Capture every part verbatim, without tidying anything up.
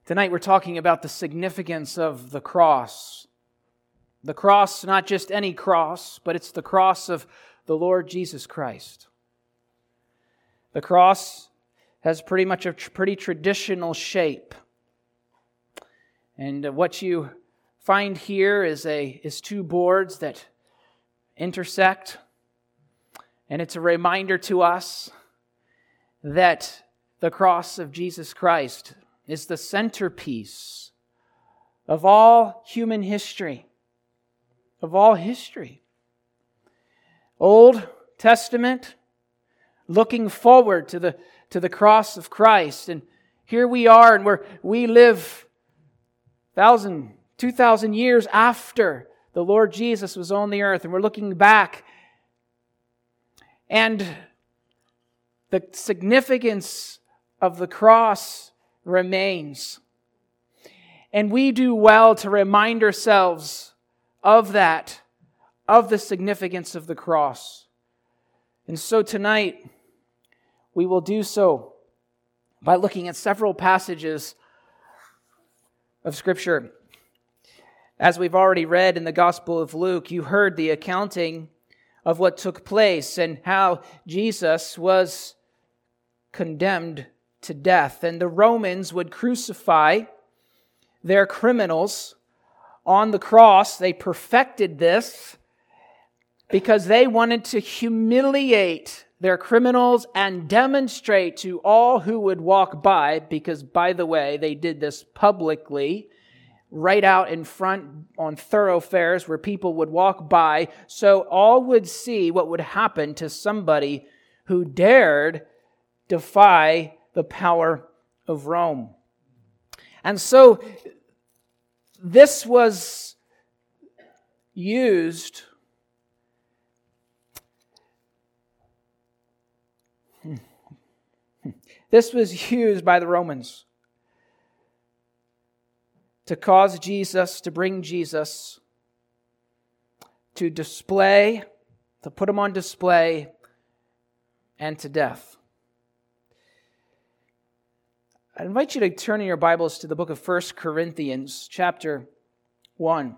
Tonight we're talking about the significance of the cross. The cross, not just any cross, but it's the cross of the Lord Jesus Christ. The cross has pretty much a tr- pretty traditional shape. And what you find here is a is two boards that intersect. And it's a reminder to us that the cross of Jesus Christ is the centerpiece of all human history, of all history. Old Testament, looking forward to the to the cross of Christ. And here we are, and we're, we live thousand, two thousand years after the Lord Jesus was on the earth, and we're looking back. And the significance of the cross remains. And we do well to remind ourselves of that, of the significance of the cross. And so tonight, we will do so by looking at several passages of Scripture. As we've already read in the Gospel of Luke, you heard the accounting of what took place and how Jesus was condemned to death. And the Romans would crucify their criminals on the cross. They perfected this because they wanted to humiliate their criminals and demonstrate to all who would walk by, because, by the way, they did this publicly, right out in front on thoroughfares where people would walk by, so all would see what would happen to somebody who dared defy the power of Rome. And so this was used this was used by the Romans to cause Jesus, to bring Jesus to display, to put him on display, and to death. I invite you to turn in your Bibles to the book of First Corinthians, chapter one.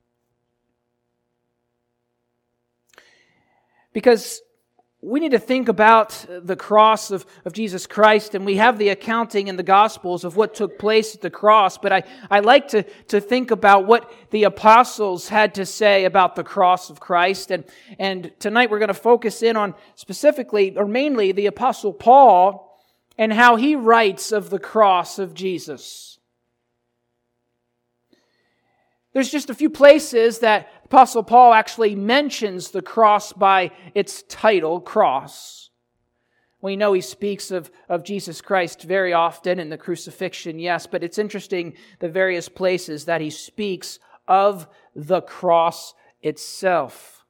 Because we need to think about the cross of, of Jesus Christ, and we have the accounting in the Gospels of what took place at the cross, but I, I like to, to think about what the apostles had to say about the cross of Christ, and, and tonight we're going to focus in on specifically, or mainly, the Apostle Paul and how he writes of the cross of Jesus. There's just a few places that Apostle Paul actually mentions the cross by its title, cross. We know he speaks of, of Jesus Christ very often in the crucifixion, yes, but it's interesting the various places that he speaks of the cross itself.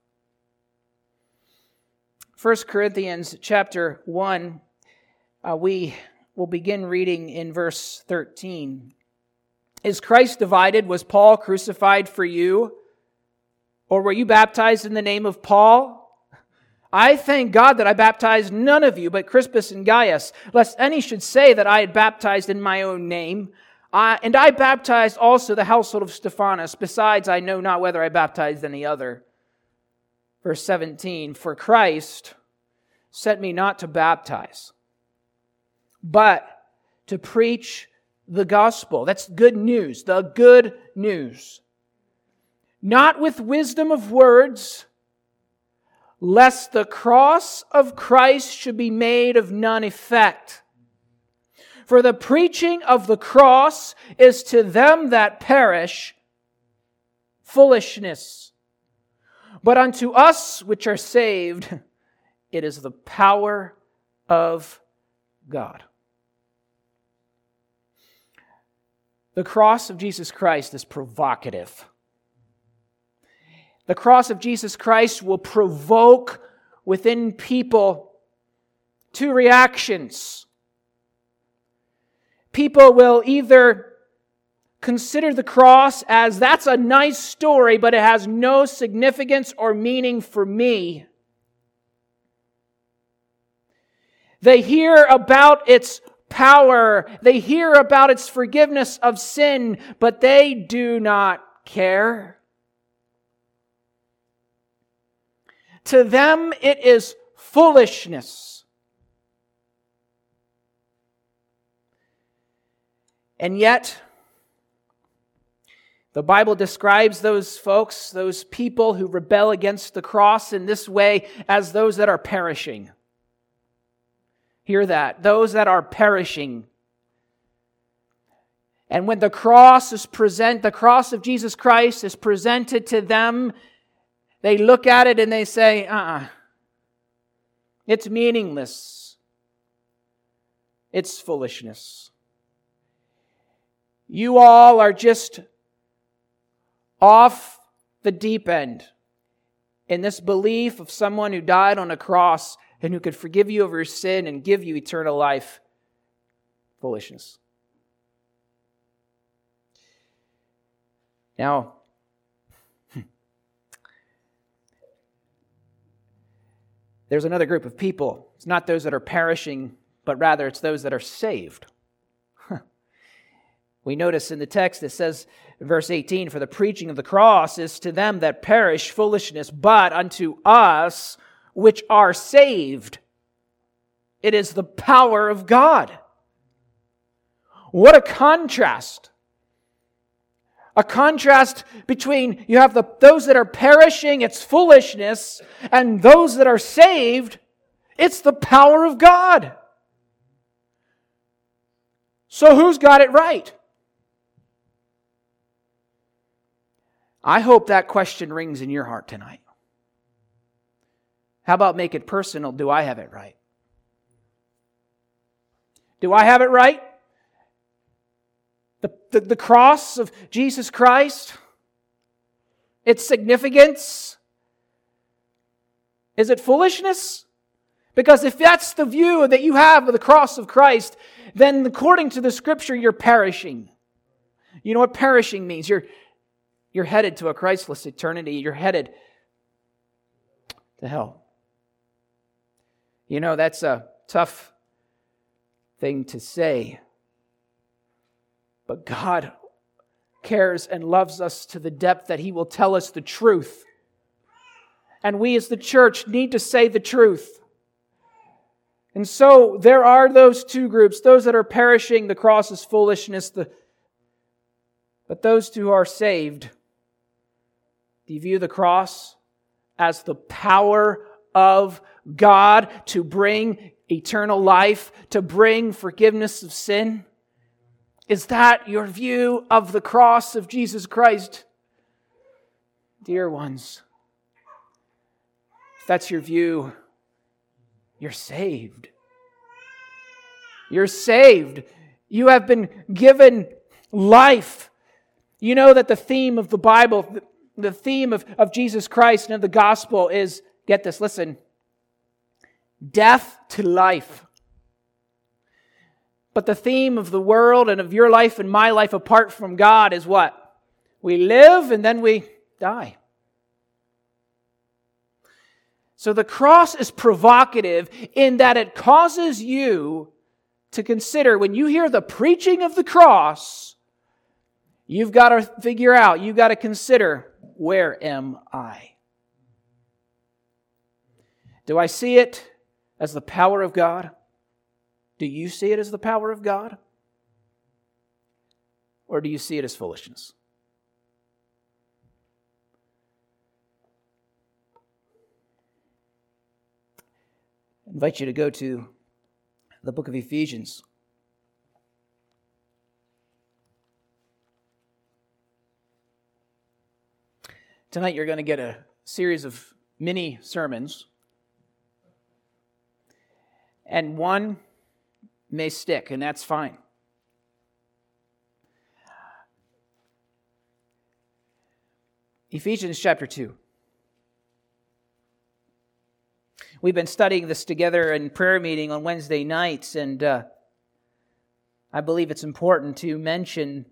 First Corinthians chapter one, uh, we will begin reading in verse thirteen. Is Christ divided? Was Paul crucified for you? Or were you baptized in the name of Paul? I thank God that I baptized none of you but Crispus and Gaius, lest any should say that I had baptized in my own name. Uh, and I baptized also the household of Stephanas. Besides, I know not whether I baptized any other. Verse seventeen, for Christ sent me not to baptize, but to preach the gospel. That's good news, the good news. Not with wisdom of words, lest the cross of Christ should be made of none effect. For the preaching of the cross is to them that perish foolishness. But unto us which are saved, it is the power of God. The cross of Jesus Christ is provocative. The cross of Jesus Christ will provoke within people two reactions. People will either consider the cross as, that's a nice story, but it has no significance or meaning for me. They hear about its power. They hear about its forgiveness of sin, but they do not care. To them, it is foolishness. And yet, the Bible describes those folks, those people who rebel against the cross in this way as those that are perishing. Hear that. Those that are perishing. And when the cross is present, the cross of Jesus Christ is presented to them, they look at it and they say, uh-uh. It's meaningless. It's foolishness. You all are just off the deep end in this belief of someone who died on a cross and who could forgive you of your sin and give you eternal life. Foolishness. Now, there's another group of people. It's not those that are perishing, but rather it's those that are saved. We notice in the text it says, in verse eighteen, for the preaching of the cross is to them that perish foolishness, but unto us which are saved, it is the power of God. What a contrast. A contrast between you have the those that are perishing, it's foolishness, and those that are saved, it's the power of God. So who's got it right? I hope that question rings in your heart tonight. How about make it personal? Do I have it right? Do I have it right? The, the, the cross of Jesus Christ, its significance, is it foolishness? Because if that's the view that you have of the cross of Christ, then according to the Scripture, you're perishing. You know what perishing means? You're, you're headed to a Christless eternity. You're headed to hell. You know, that's a tough thing to say. But God cares and loves us to the depth that He will tell us the truth. And we as the church need to say the truth. And so there are those two groups, those that are perishing, the cross is foolishness, the, but those who are saved, do you view the cross as the power of God to bring eternal life, to bring forgiveness of sin? Is that your view of the cross of Jesus Christ? Dear ones, if that's your view, you're saved. You're saved. You have been given life. You know that the theme of the Bible, the theme of, of Jesus Christ and of the gospel is, get this, listen, death to life. But the theme of the world and of your life and my life apart from God is what? We live and then we die. So the cross is provocative in that it causes you to consider, when you hear the preaching of the cross, you've got to figure out, you've got to consider, where am I? Do I see it as the power of God? Do you see it as the power of God? Or do you see it as foolishness? I invite you to go to the book of Ephesians. Tonight you're going to get a series of mini sermons. And one may stick, and that's fine. Ephesians chapter two. We've been studying this together in prayer meeting on Wednesday nights, and uh, I believe it's important to mention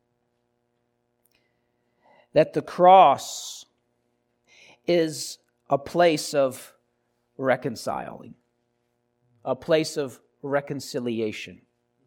that the cross is a place of reconciling, a place of reconciliation.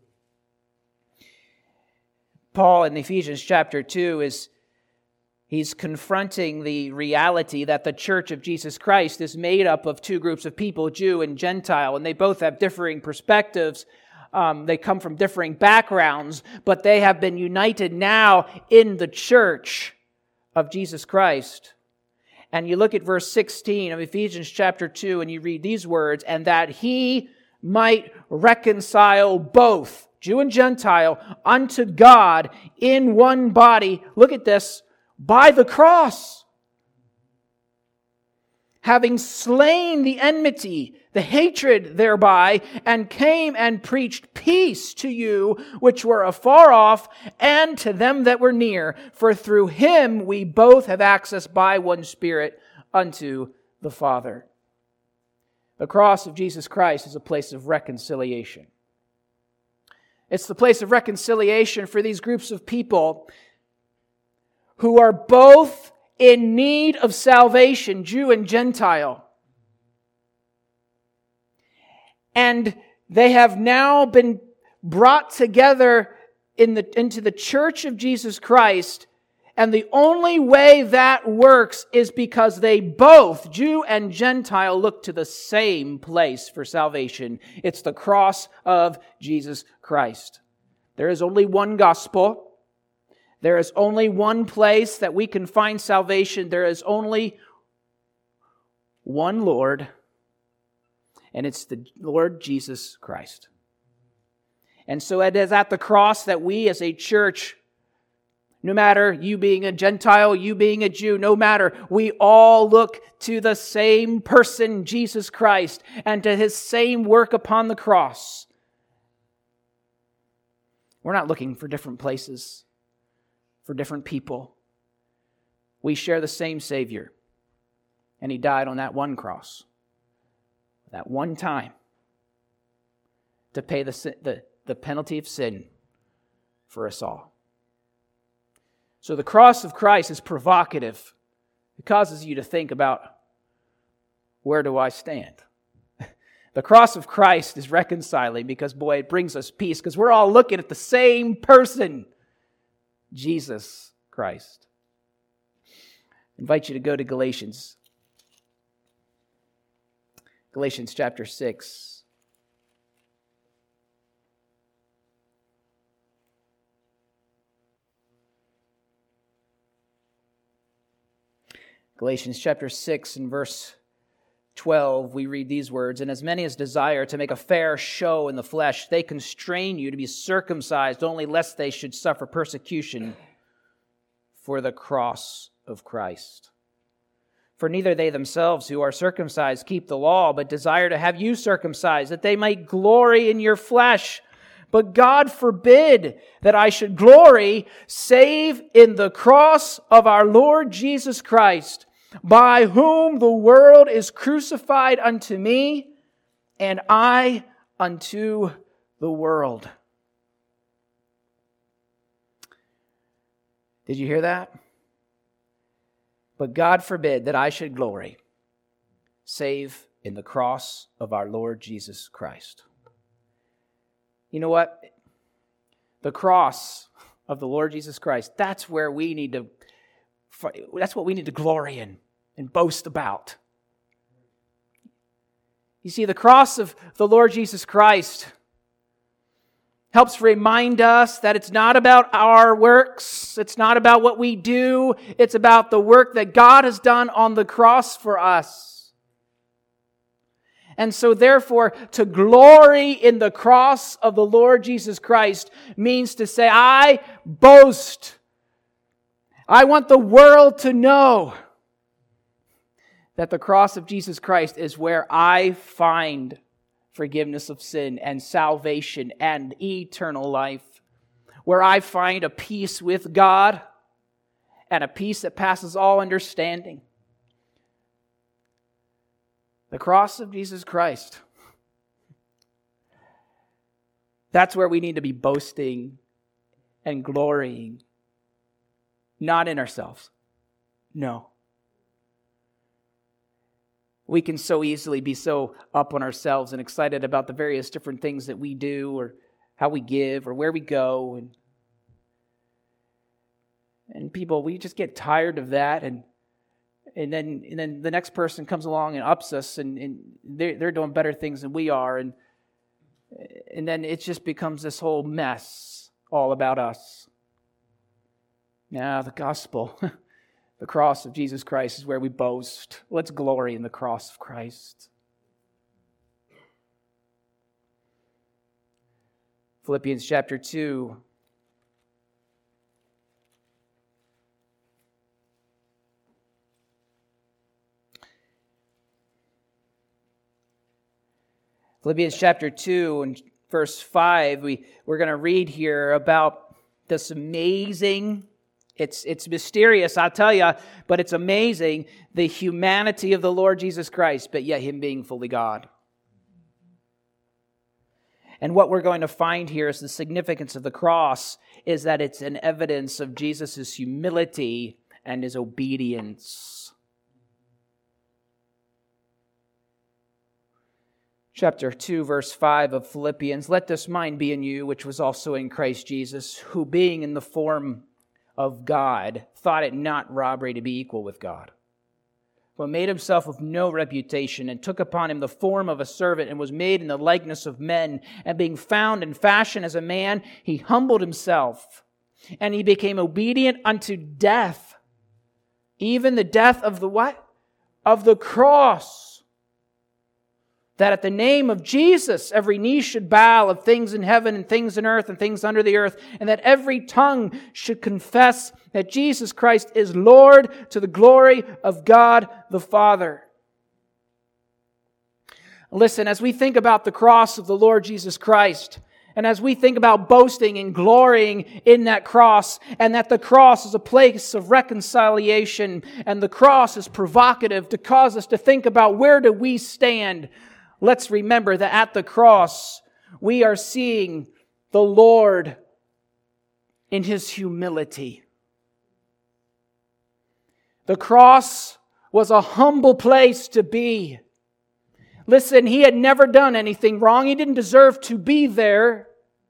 Paul in Ephesians chapter two is he's confronting the reality that the church of Jesus Christ is made up of two groups of people, Jew and Gentile, and they both have differing perspectives. Um, they come from differing backgrounds, but they have been united now in the church of Jesus Christ. And you look at verse sixteen of Ephesians chapter two, and you read these words, and that he might reconcile both, Jew and Gentile, unto God in one body. Look at this, by the cross, having slain the enmity, the hatred thereby, and came and preached peace to you which were afar off, and to them that were near. For through him we both have access by one Spirit unto the Father. The cross of Jesus Christ is a place of reconciliation. It's the place of reconciliation for these groups of people who are both in need of salvation, Jew and Gentile. And they have now been brought together in the, into the church of Jesus Christ. And the only way that works is because they both, Jew and Gentile, look to the same place for salvation. It's the cross of Jesus Christ. There is only one gospel. There is only one place that we can find salvation. There is only one Lord, and it's the Lord Jesus Christ. And so it is at the cross that we as a church, no matter you being a Gentile, you being a Jew, no matter, we all look to the same person, Jesus Christ, and to His same work upon the cross. We're not looking for different places, for different people. We share the same Savior, and He died on that one cross, that one time, to pay the, the, the penalty of sin for us all. So the cross of Christ is provocative. It causes you to think about, where do I stand? The cross of Christ is reconciling because, boy, it brings us peace because we're all looking at the same person, Jesus Christ. I invite you to go to Galatians. Galatians chapter six. Galatians chapter six and verse twelve, we read these words, "And as many as desire to make a fair show in the flesh, they constrain you to be circumcised, only lest they should suffer persecution for the cross of Christ. For neither they themselves who are circumcised keep the law, but desire to have you circumcised, that they might glory in your flesh. But God forbid that I should glory, save in the cross of our Lord Jesus Christ, by whom the world is crucified unto me, and I unto the world." Did you hear that? But God forbid that I should glory, save in the cross of our Lord Jesus Christ. You know what? The cross of the Lord Jesus Christ, that's where we need to, that's what we need to glory in and boast about. You see, the cross of the Lord Jesus Christ helps remind us that it's not about our works, it's not about what we do, it's about the work that God has done on the cross for us. And so therefore, to glory in the cross of the Lord Jesus Christ means to say, I boast. I want the world to know that the cross of Jesus Christ is where I find forgiveness of sin and salvation and eternal life. Where I find a peace with God and a peace that passes all understanding. The cross of Jesus Christ. That's where we need to be boasting and glorying. Not in ourselves. No. We can so easily be so up on ourselves and excited about the various different things that we do or how we give or where we go. And And people, we just get tired of that, and and then and then the next person comes along and ups us, and, and they're, they're doing better things than we are, and and then it just becomes this whole mess all about us. Now, the gospel, the cross of Jesus Christ is where we boast. Let's glory in the cross of Christ. Philippians chapter two. Philippians chapter two and verse five, we, we're going to read here about this amazing, it's, it's mysterious, I'll tell you, but it's amazing, the humanity of the Lord Jesus Christ, but yet Him being fully God. And what we're going to find here is the significance of the cross is that it's an evidence of Jesus' humility and His obedience. Chapter two, verse five of Philippians, "Let this mind be in you, which was also in Christ Jesus, who being in the form of God, thought it not robbery to be equal with God, but made Himself of no reputation, and took upon Him the form of a servant, and was made in the likeness of men. And being found in fashion as a man, He humbled Himself, and He became obedient unto death, even the death of the what? Of the cross. That at the name of Jesus, every knee should bow of things in heaven and things in earth and things under the earth, and that every tongue should confess that Jesus Christ is Lord, to the glory of God the Father." Listen, as we think about the cross of the Lord Jesus Christ, and as we think about boasting and glorying in that cross, and that the cross is a place of reconciliation, and the cross is provocative to cause us to think about where do we stand, let's remember that at the cross, we are seeing the Lord in His humility. The cross was a humble place to be. Listen, He had never done anything wrong. He didn't deserve to be there.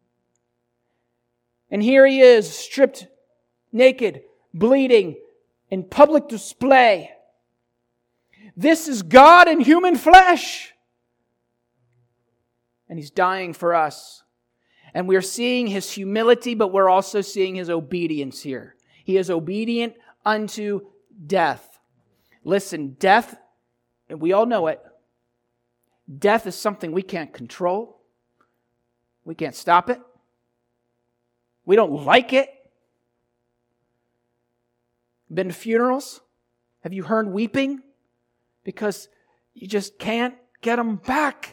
And here He is, stripped, naked, bleeding, in public display. This is God in human flesh. And He's dying for us. And we're seeing His humility, but we're also seeing His obedience here. He is obedient unto death. Listen, death, and we all know it, death is something we can't control. We can't stop it. We don't like it. Been to funerals? Have you heard weeping? Because you just can't get them back.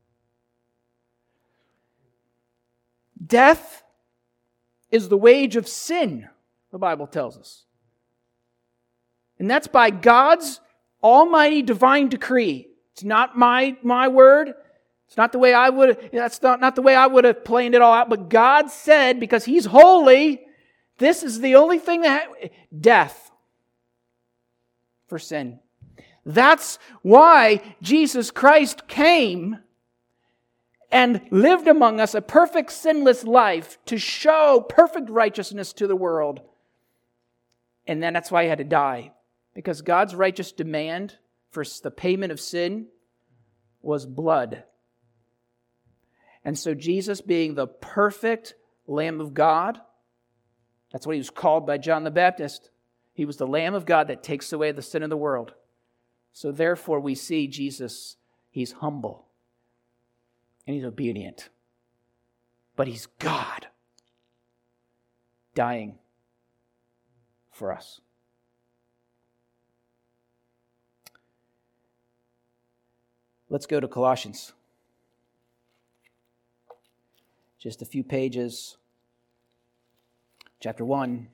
Death is the wage of sin, the Bible tells us. And that's by God's almighty divine decree. It's not my, my word. It's not the way I would, that's not, not the way I would have planned it all out. But God said, because He's holy, this is the only thing that, death for sin. That's why Jesus Christ came and lived among us a perfect sinless life to show perfect righteousness to the world. And then that's why He had to die. Because God's righteous demand for the payment of sin was blood. And so Jesus, being the perfect Lamb of God, that's what He was called by John the Baptist. He was the Lamb of God that takes away the sin of the world. So therefore we see Jesus, He's humble. And He's obedient. But He's God. Dying for us. Let's go to Colossians. Just a few pages. Chapter one.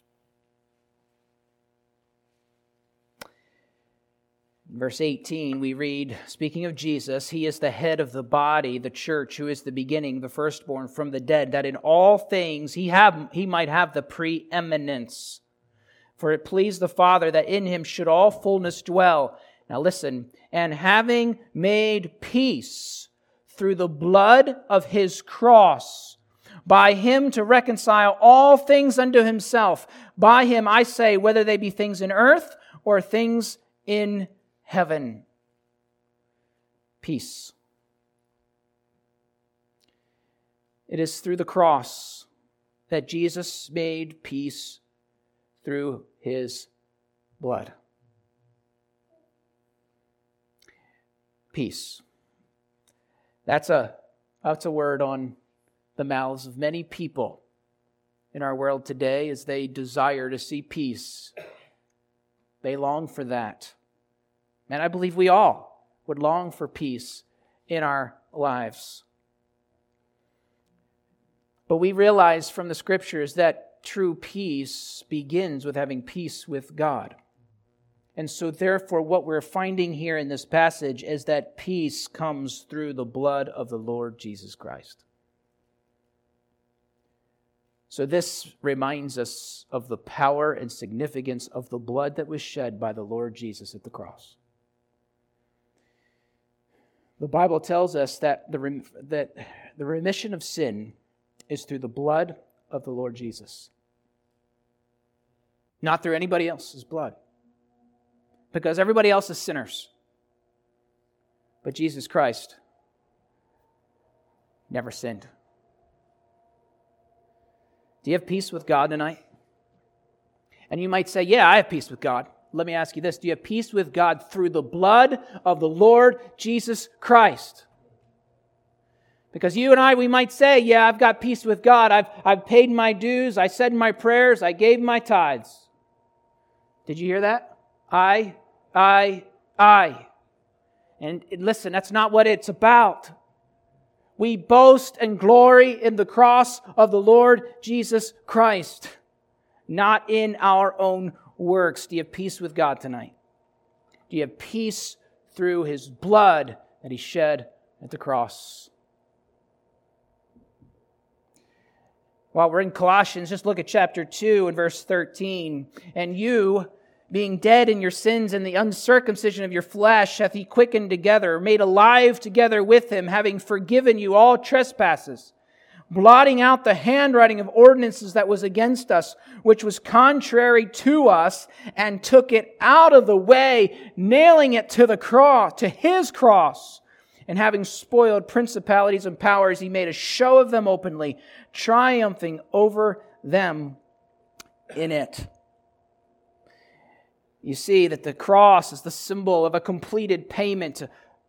Verse eighteen, we read, speaking of Jesus, He is the head of the body, the church, who is the beginning, the firstborn from the dead, that in all things He have He might have the preeminence. For it pleased the Father that in Him should all fullness dwell. Now listen, and having made peace through the blood of His cross, by him to reconcile all things unto himself. By him, I say, whether they be things in earth or things in heaven. Peace. It is through the cross that Jesus made peace through his blood. Peace. That's a, that's a word on the mouths of many people in our world today as they desire to see peace. They long for that. And I believe we all would long for peace in our lives. But we realize from the Scriptures that true peace begins with having peace with God. And so therefore what we're finding here in this passage is that peace comes through the blood of the Lord Jesus Christ. So this reminds us of the power and significance of the blood that was shed by the Lord Jesus at the cross. The Bible tells us that the, rem- that the remission of sin is through the blood of the Lord Jesus. Not through anybody else's blood. Because everybody else is sinners. But Jesus Christ never sinned. Do you have peace with God tonight? And you might say, yeah, I have peace with God. Let me ask you this. Do you have peace with God through the blood of the Lord Jesus Christ? Because you and I, we might say, yeah, I've got peace with God. I've, I've paid my dues. I said my prayers. I gave my tithes. Did you hear that? I, I, I. And listen, that's not what it's about. We boast and glory in the cross of the Lord Jesus Christ, not in our own works. Do you have peace with God tonight? Do you have peace through His blood that He shed at the cross? While we're in Colossians, just look at chapter two and verse thirteen. And you, being dead in your sins and the uncircumcision of your flesh, hath He quickened together, made alive together with Him, having forgiven you all trespasses, blotting out the handwriting of ordinances that was against us, which was contrary to us, and took it out of the way, nailing it to the cross, to His cross. And having spoiled principalities and powers, He made a show of them openly, triumphing over them in it. You see that the cross is the symbol of a completed payment,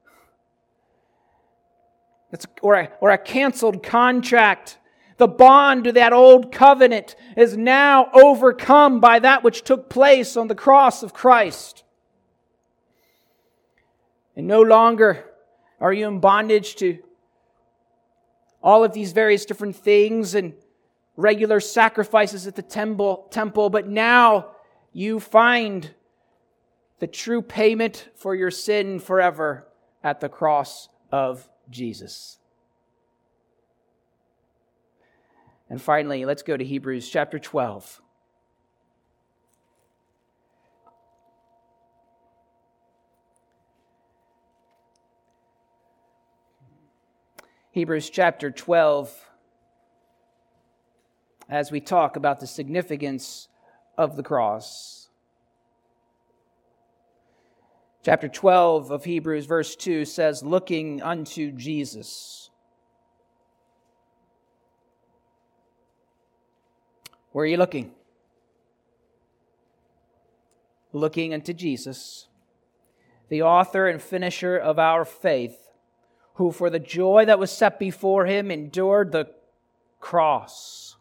It's, or, a, or a canceled contract. The bond to that old covenant is now overcome by that which took place on the cross of Christ. And no longer are you in bondage to all of these various different things and regular sacrifices at the temple, temple, but now you find the true payment for your sin forever at the cross of Jesus. And finally, let's go to Hebrews chapter twelve. Hebrews chapter twelve, as we talk about the significance of the cross. Chapter twelve of Hebrews, verse two says, looking unto Jesus. Where are you looking? Looking unto Jesus, the author and finisher of our faith, who for the joy that was set before Him endured the cross,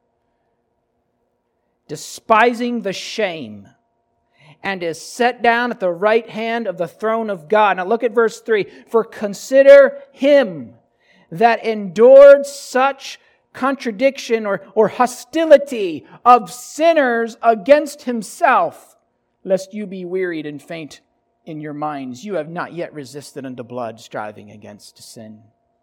despising the shame, and is set down at the right hand of the throne of God. Now look at verse three. For consider Him that endured such contradiction or, or hostility of sinners against Himself, lest you be wearied and faint in your minds. You have not yet resisted unto blood, striving against sin.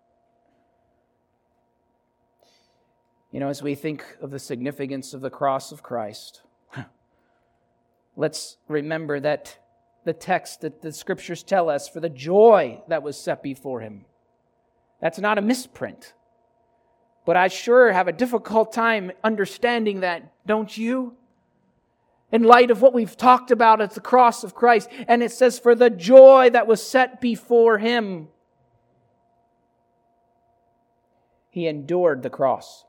You know, as we think of the significance of the cross of Christ, let's remember that the text that the Scriptures tell us, for the joy that was set before Him. That's not a misprint. But I sure have a difficult time understanding that, don't you? In light of what we've talked about at the cross of Christ. And it says, for the joy that was set before Him, He endured the cross.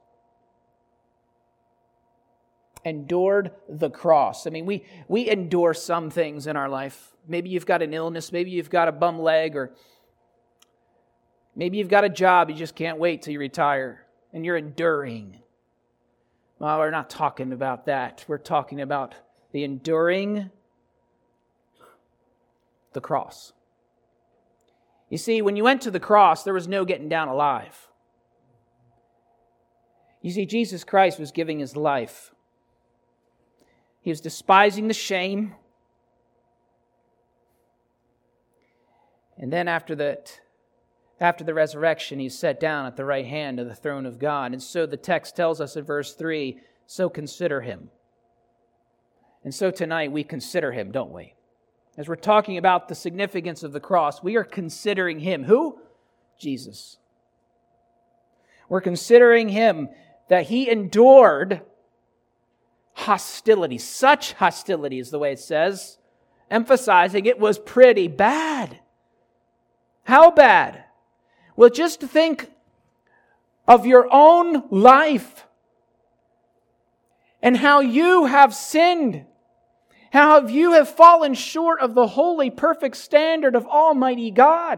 Endured the cross. I mean, we, we endure some things in our life. Maybe you've got an illness. Maybe you've got a bum leg. Or maybe you've got a job. You just can't wait till you retire. And you're enduring. Well, we're not talking about that. We're talking about the enduring the cross. You see, when you went to the cross, there was no getting down alive. You see, Jesus Christ was giving His life. He was despising the shame. And then after that, after the resurrection, He's set down at the right hand of the throne of God. And so the text tells us in verse three, so consider Him. And so tonight we consider Him, don't we? As we're talking about the significance of the cross, we are considering Him. Who? Jesus. We're considering Him, that He endured hostility. Such hostility is the way it says, emphasizing it was pretty bad. How bad? Well, just think of your own life and how you have sinned, how you have fallen short of the holy, perfect standard of Almighty God.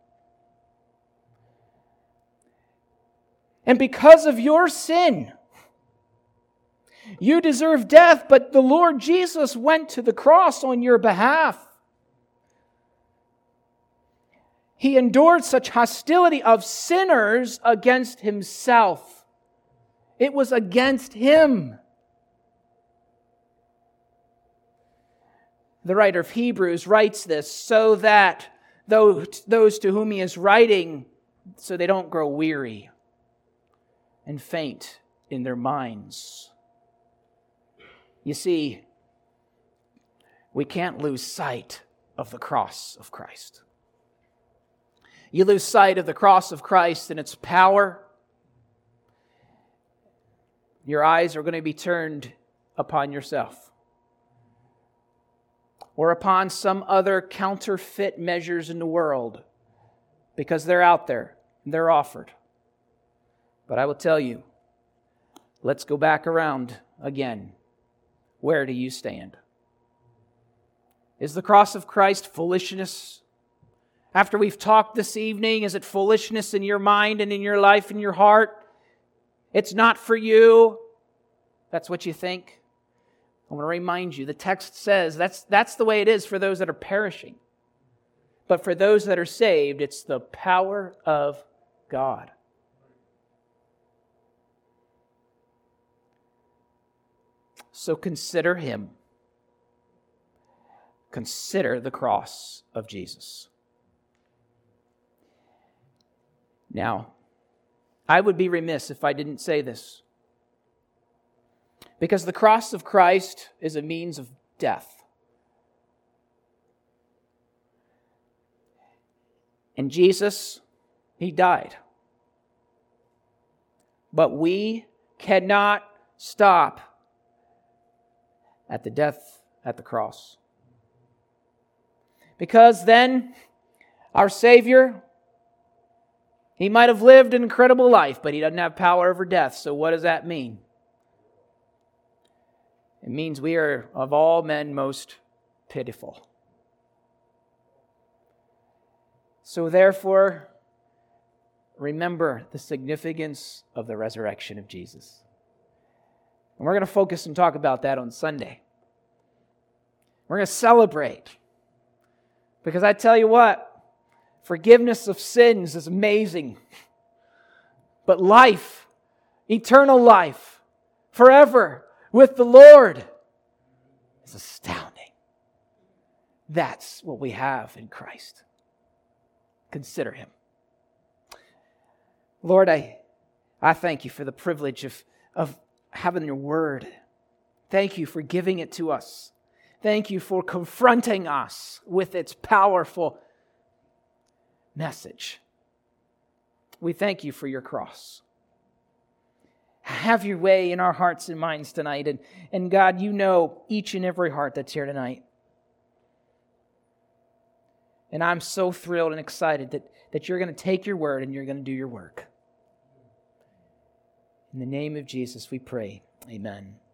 And because of your sin, you deserve death, but the Lord Jesus went to the cross on your behalf. He endured such hostility of sinners against Himself. It was against Him. The writer of Hebrews writes this so that those to whom he is writing, so they don't grow weary and faint in their minds. You see, we can't lose sight of the cross of Christ. You lose sight of the cross of Christ and its power, your eyes are going to be turned upon yourself or upon some other counterfeit measures in the world, because they're out there, they're offered. But I will tell you, let's go back around again. Where do you stand? Is the cross of Christ foolishness? After we've talked this evening, is it foolishness in your mind and in your life and your heart? It's not for you. That's what you think. I want to remind you, the text says that's, that's the way it is for those that are perishing. But for those that are saved, it's the power of God. So consider Him. Consider the cross of Jesus. Now, I would be remiss if I didn't say this, because the cross of Christ is a means of death. And Jesus, He died. But we cannot stop at the death at the cross. Because then our Savior, He might have lived an incredible life, but He doesn't have power over death. So what does that mean? It means we are of all men most pitiful. So therefore, remember the significance of the resurrection of Jesus. And we're going to focus and talk about that on Sunday. We're going to celebrate. Because I tell you what, forgiveness of sins is amazing. But life, eternal life, forever with the Lord is astounding. That's what we have in Christ. Consider Him. Lord, I, I thank You for the privilege of, of having Your Word. Thank You for giving it to us. Thank You for confronting us with its powerful message. We thank You for Your cross. Have your way in our hearts and minds tonight. And, and God, you know each and every heart that's here tonight. And I'm so thrilled and excited that, that you're going to take your word and you're going to do your work. In the name of Jesus, we pray. Amen.